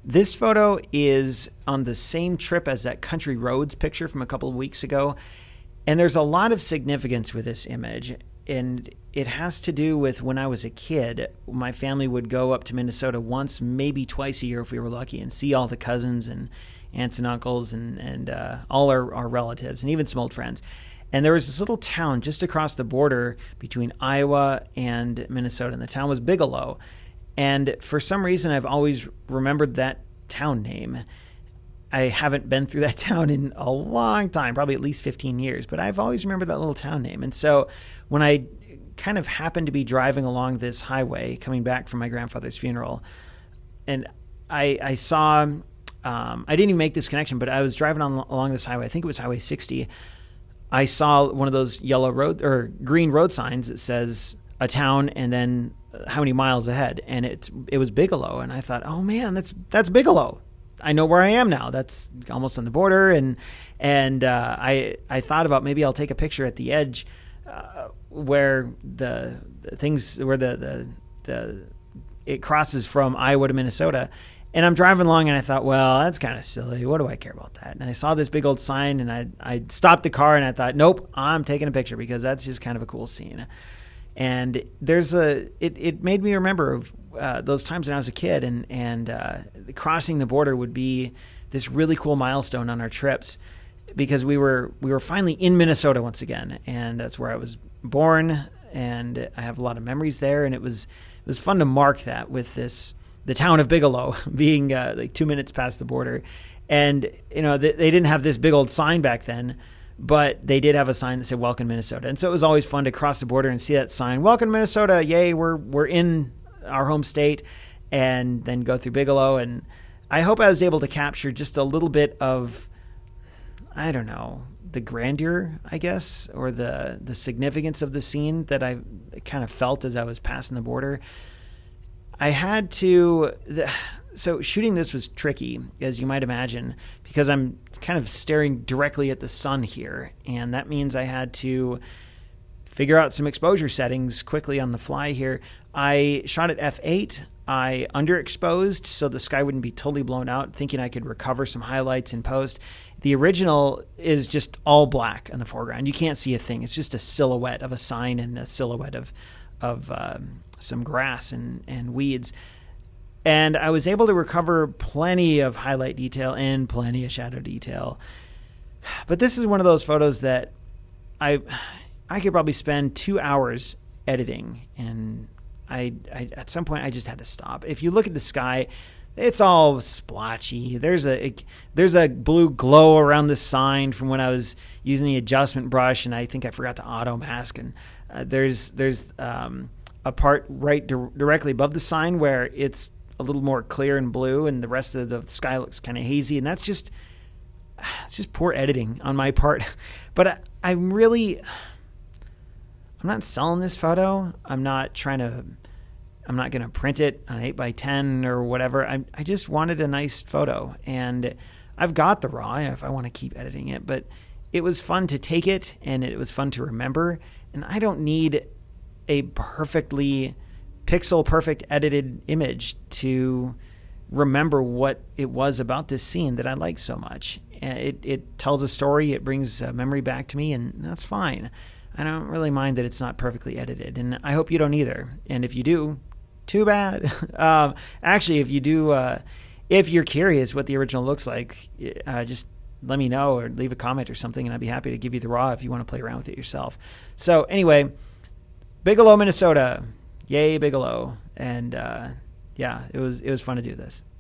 This photo is on the same trip as that country roads picture from a couple of weeks ago. And there's a lot of significance with this image. And it has to do with when I was a kid, my family would go up to Minnesota once, maybe twice a year if we were lucky, and see all the cousins and aunts and uncles and all our relatives and even some old friends. And there was this little town just across the border between Iowa and Minnesota, and the town was Bigelow. And for some reason, I've always remembered that town name. I haven't been through that town in a long time, probably at least 15 years, but I've always remembered that little town name. And so when I kind of happened to be driving along this highway, coming back from my grandfather's funeral, and I saw, I didn't even make this connection, but I was driving along this highway, I think it was Highway 60. I saw one of those yellow road or green road signs that says a town and then how many miles ahead, and it was Bigelow, and I thought, oh man, that's Bigelow. I know where I am now. That's almost on the border, and I thought about maybe I'll take a picture at the edge where the things where the it crosses from Iowa to Minnesota. And I'm driving along, and I thought, well, that's kind of silly. What do I care about that? And I saw this big old sign, and I stopped the car, and I thought, nope, I'm taking a picture because that's just kind of a cool scene. And it made me remember of those times when I was a kid, and crossing the border would be this really cool milestone on our trips because we were finally in Minnesota once again, and that's where I was born, and I have a lot of memories there, and it was fun to mark that with the town of Bigelow being like 2 minutes past the border. And they didn't have this big old sign back then, but they did have a sign that said "Welcome Minnesota," and so it was always fun to cross the border and see that sign, "Welcome Minnesota, yay, we're in our home state," and then go through Bigelow. And I hope I was able to capture just a little bit of, I don't know, the grandeur, I guess, or the significance of the scene that I kind of felt as I was passing the border. I had to, so shooting this was tricky, as you might imagine, because I'm kind of staring directly at the sun here. And that means I had to figure out some exposure settings quickly on the fly here. I shot at f8. I underexposed so the sky wouldn't be totally blown out, thinking I could recover some highlights in post. The original is just all black in the foreground. You can't see a thing. It's just a silhouette of a sign and a silhouette of some grass and weeds. And I was able to recover plenty of highlight detail and plenty of shadow detail. But this is one of those photos that I could probably spend 2 hours editing, and I at some point I just had to stop. If you look at the sky, it's all splotchy. There's a blue glow around the sign from when I was using the adjustment brush, and I think I forgot to auto mask. And there's a part right directly above the sign where it's a little more clear and blue, and the rest of the sky looks kind of hazy. And it's just poor editing on my part. But I'm not selling this photo. I'm not going to print it on 8x10 or whatever. I just wanted a nice photo, and I've got the raw if I want to keep editing it, but it was fun to take it, and it was fun to remember. And I don't need a perfectly pixel perfect edited image to remember what it was about this scene that I like so much. It tells a story. It brings a memory back to me, and that's fine. I don't really mind that it's not perfectly edited, and I hope you don't either. And if you do, too bad. Actually, if you do, if you're curious what the original looks like, just let me know or leave a comment or something, and I'd be happy to give you the raw if you want to play around with it yourself. So anyway, Bigelow, Minnesota. Yay, Bigelow. And yeah, it was fun to do this.